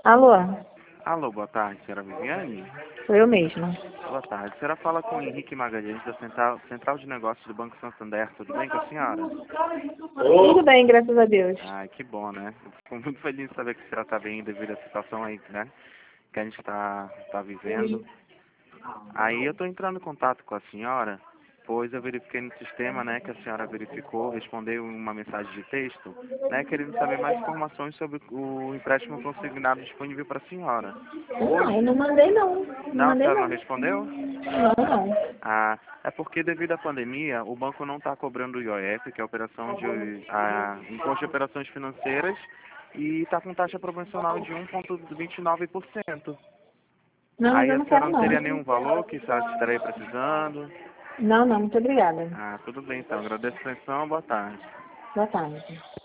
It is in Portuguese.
Alô, Alô, boa tarde, senhora Viviane? sou eu mesma. Boa tarde. A senhora fala com o Henrique Magalhães, da Central de Negócios do Banco Santander. Tudo bem com a senhora? Tudo bem, graças a Deus. Ai, que bom, né? Eu fico muito feliz de saber que a senhora está bem devido à situação aí, né? Que a gente está vivendo. Aí eu estou entrando em contato com a senhora, pois eu verifiquei no sistema, né, que a senhora verificou, respondeu uma mensagem de texto, né, querendo saber mais informações sobre o empréstimo consignado disponível para a senhora. Não, Hoje, não mandei não. Não não, a mandei senhora não não. respondeu? Não, não. Ah, é porque devido à pandemia, o banco não está cobrando o IOF, que é Imposto de Operações Financeiras, e está com taxa promocional de 1,29%. Não, mas Aí eu a não senhora quero não não. teria nenhum valor que a senhora estaria precisando? Não, não, muito obrigada. Ah, tudo bem então. Agradeço a atenção. Boa tarde. Boa tarde.